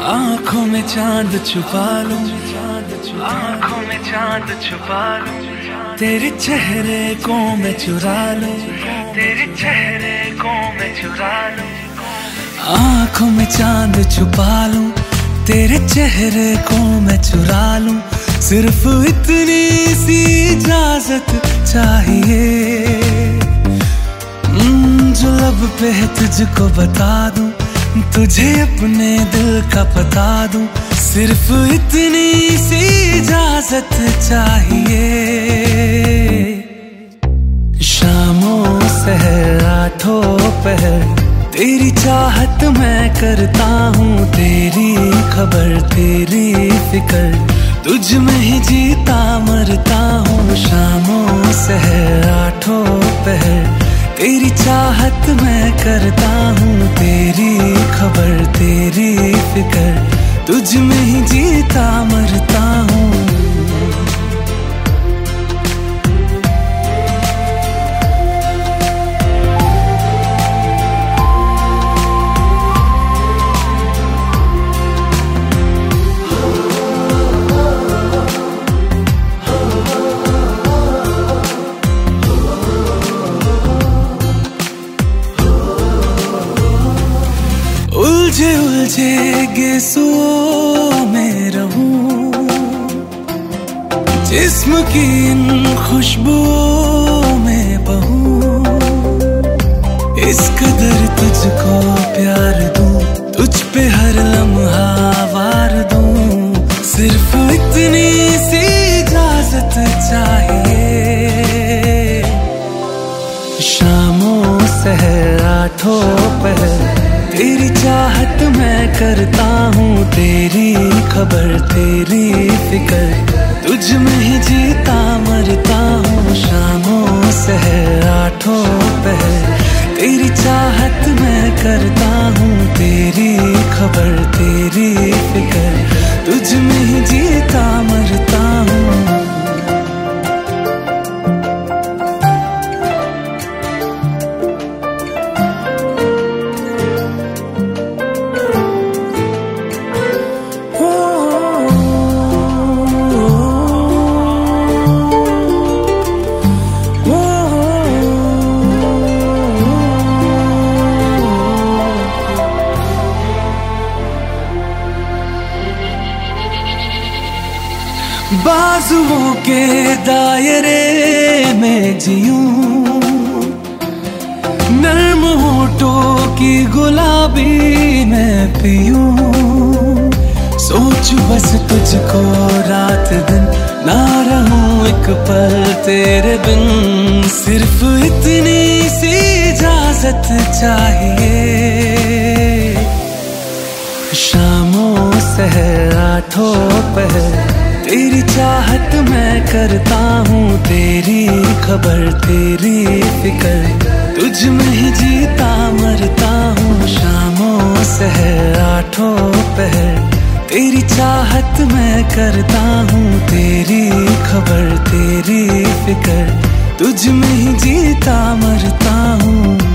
आँखों में चांद छुपा लूं, आँखों में चांद छुपा लूं, तेरे चेहरे को मैं चुरा लूं, तेरे चेहरे को मैं चुरा लूं। आँखों में चांद छुपा लूं, तेरे चेहरे को मैं चुरा लूं, सिर्फ इतनी सी इजाजत चाहिए। जो लब पे है तुझको बता दूं, तुझे अपने दिल का पता दूं, सिर्फ इतनी सी इजाजत चाहिए। शामों सहर रातों पहर तेरी चाहत मैं करता हूँ, तेरी खबर तेरी फिक्र तुझ में ही जीता मरता हूँ। शामों सहर रातों पहर तेरी चाहत मैं करता हूँ, तेरी खबर तेरी फिक्र तुझ में ही जीता मरता हूँ। उलझे उलझे गेसुओं में रहूं, जिस्म की इन खुशबुओं में बहूं, इस कदर तुझको प्यार दूं, तुझ पे हर लम्हा वार दूं, सिर्फ इतनी सी इजाजत चाहिए। शामों सहर रातों पहर तेरी चाहत मैं करता हूँ, तेरी खबर तेरी फिक्र तुझ में ही जीता मरता हूँ। शामों सहर रातों पहर तेरी चाहत मैं करता हूँ, तेरी खबर तेरी फिक्र तुझ में ही जीता मरता हूँ। बाजुओं के दायरे में जियूं, नर्म होठों की गुलाबी मैं पीयूं, सोच बस तुझको रात दिन, ना रहूं एक पल तेरे बिन, सिर्फ इतनी सी इजाजत चाहिए। शामों सहर रातों पहर तेरी चाहत मैं करता हूँ, तेरी खबर तेरी फिक्र तुझ में ही जीता मरता हूँ। शामों सहर रातों पहर तेरी चाहत मैं करता हूँ, तेरी खबर तेरी फिक्र तुझ में ही जीता मरता हूँ।